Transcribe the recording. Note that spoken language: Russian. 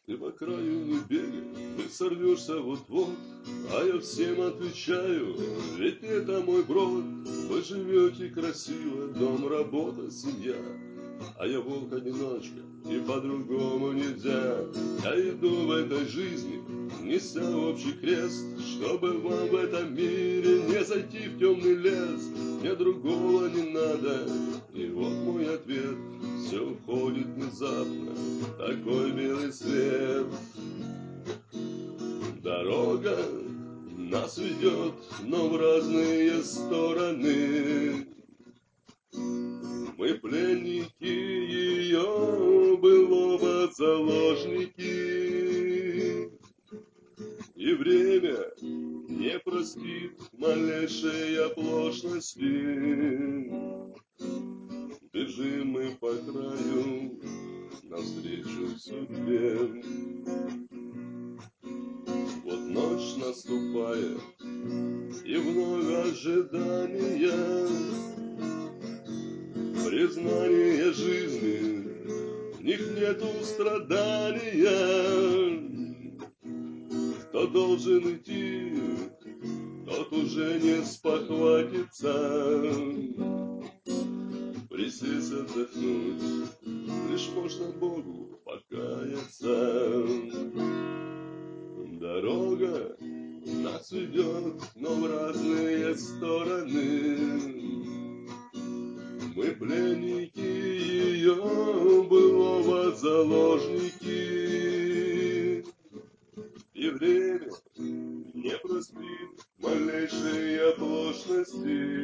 Ты по краю не бегай, ты сорвешься вот-вот, а я всем отвечаю, ведь это мой брод. Вы живете красиво, дом, работа, семья, а я волк-одиночка, и по-другому нельзя. Я иду в этой жизни, неся общий крест, чтобы вам в этом мире не зайти в темный лес. Мне другого не надо, и вот мой ответ. Все уходит внезапно, такой белый свет. Дорога нас ведет, но в разные стороны. Мы пленники ее былого заложники. И время не простит малейшей оплошности. Бежим мы по краю навстречу судьбе. Вот ночь наступает, и вновь ожидания, признание жизни, в них нету страдания. Кто должен идти, тот уже не спохватится. Присесть отдохнуть, лишь можно Богу покаяться. Дорога нас ведет, но в разные стороны. Мы пленники ее былого заложники. И время не простит малейшей оплошности.